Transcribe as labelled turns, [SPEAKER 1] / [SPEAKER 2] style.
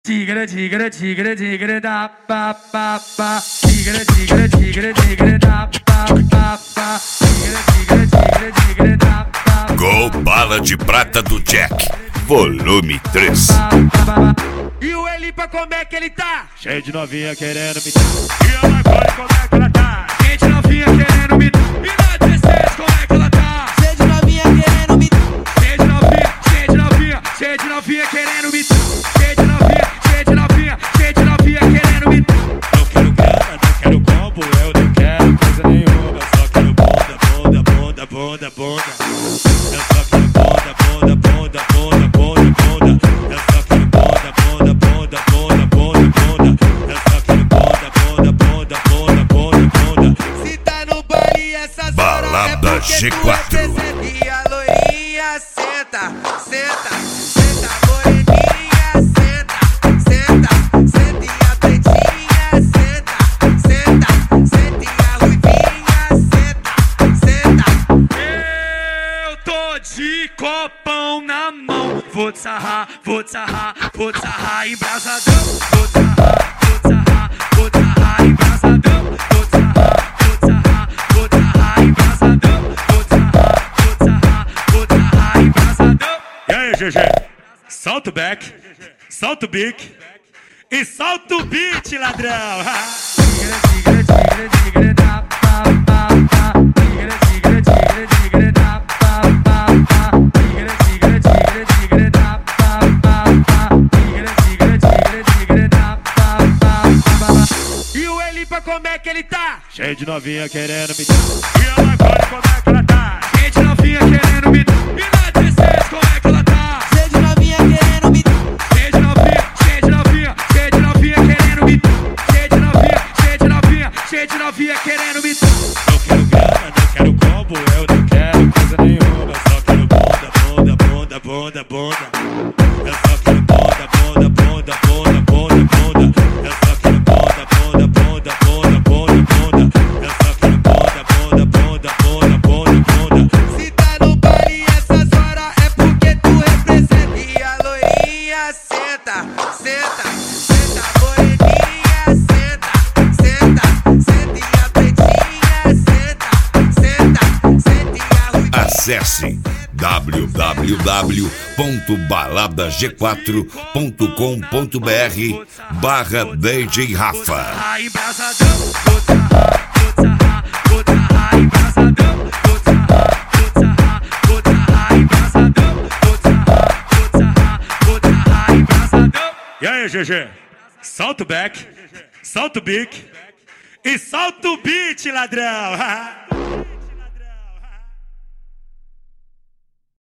[SPEAKER 1] Tigre, tigre, tigre, tigre, da pa pa pa. Tigre, tigre, tigre, tigre, da pa pa pa. Tigre, tigre, tigre, tigre, da pa.
[SPEAKER 2] Gol Bala de Prata do Jack, volume 3.
[SPEAKER 1] E o Elipa como é que ele tá?
[SPEAKER 3] Cheio de novinha querendo me dar. E a Macori como é que ela tá?
[SPEAKER 1] Cheio de novinha querendo me dar. E na 16 como é que ela tá?
[SPEAKER 4] Cheio de novinha querendo me dar.
[SPEAKER 1] Cheio de novinha, cheio de novinha, cheio de novinha querendo me dar. Cheio de novinha, cheio de novinha, cheio de novinha querendo me dar.
[SPEAKER 3] Não quero grana, não quero combo, eu não quero coisa nenhuma. Só quero bunda, bunda, bunda, bunda, bunda. Eu só quero bunda, bunda, bunda, bunda, bunda, bunda. Eu só quero bunda, bunda, bunda, bunda, bunda, bunda. Eu só quero bunda, bunda, bunda, bunda, bunda, bunda.
[SPEAKER 4] Se tá no baile essas horas é
[SPEAKER 2] Balada
[SPEAKER 4] porque tu
[SPEAKER 2] G4.
[SPEAKER 4] representa. E a loirinha senta, senta, senta, moreninha senta, senta, senta e a pretinha senta, senta, senta e a ruivinha senta, senta.
[SPEAKER 1] Eu tô de copão na mão. Vou te sarrar, vou te sarrar, vou te sarrar embrasadão. Vou te sarrar, vou te sarrar, vou te sarrar embrasadão. Vou te sarrar, vou te sarrar, vou te sarrar embrasadão. Vou te sarrar, vou te sarrar, vou te sarrar embrasadão.
[SPEAKER 3] E aí, GG? Solta o back, solta o bique e solta o beat, ladrão.
[SPEAKER 1] Tigre, tigre, tigre, tigre, da pa pa pa. Tigre, tigre, tigre, tigre, da pa pa pa. Tigre, tigre, tigre, tigre, da pa pa pa. Tigre, tigre, tigre, tigre, da pa pa pa. E o Elipa como é que ele tá?
[SPEAKER 3] Cheio de novinha querendo me dar. E a Macori como é que ela tá?
[SPEAKER 1] Cheio de novinha querendo me dar. E na 16 como é que ela tá?
[SPEAKER 4] Cheio de novinha querendo me dar.
[SPEAKER 1] Cheio de novinha, cheio de novinha, cheio de novinha querendo me dar. Cheio de novinha, cheio de novinha, cheio de novinha querendo me dar.
[SPEAKER 3] Não quero grana, não quero combo, eu não quero coisa nenhuma. Só quero bunda, bunda, bunda, bunda, bunda. Eu só quero bunda, bunda, bunda, bunda, bunda, bunda. Eu só quero bunda, bunda, bunda, bunda, bunda, bunda. Eu só quero bunda, bunda, bunda, bunda, bunda, bunda.
[SPEAKER 4] Se tá no baile essas horas é porque tu representa. E a loirinha senta, senta, senta, moreninha senta, senta, senta e a pretinha senta, senta, senta e a ruivinha.
[SPEAKER 2] Acesse www.baladag4.com.br/DJ Rafa.
[SPEAKER 1] Sarrar embrasadão, vou te sarrar, vou te sarrar, vou te sarrar embrasadão. Vou te sarrar, vou te sarrar, vou te sarrar embrasadão. Vou te sarrar, vou te sarrar, vou te sarrar embrasadão.
[SPEAKER 3] E aí, GG? Solta o back, solta o bique e solta o beat, ladrão.